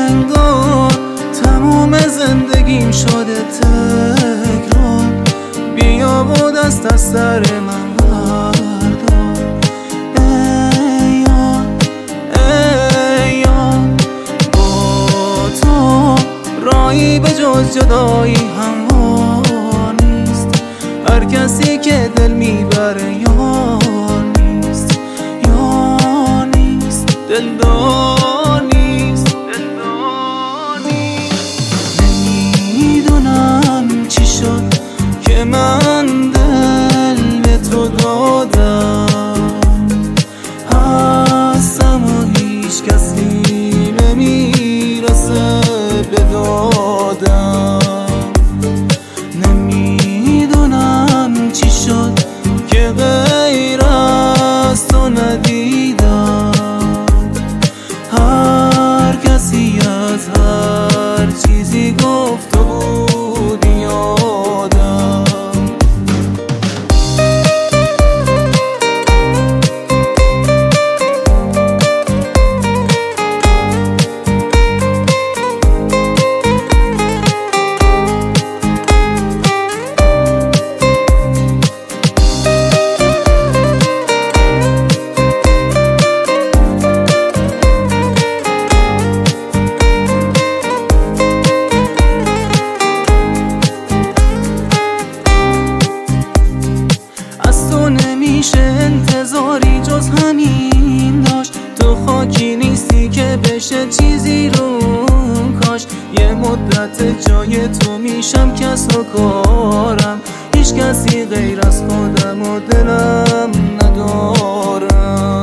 انگار تموم زندگیم شده تکرار. بیا و دست از سر من بردار. ای یار با تو راهی به جز جدایی هموار نیست. هر کسی که دل میبره یار نیست، یار نیست، دلدار نیست. نمیدونم چی شد که من دل به تو دادم، هستم و هیچ کسی نمیرسه به دادم. نمیدونم چی شد که غیر از تو ندیدم. هر کسی از هر چیزی گفت بود یادم. نمیشه انتظاری جز همین داشت. تو خاکی نیستی که بشه چیزی رو کاش. یه مدت جای تو میشم کس و کارم، هیچ کسی غیر از خودم و دلم ندارم.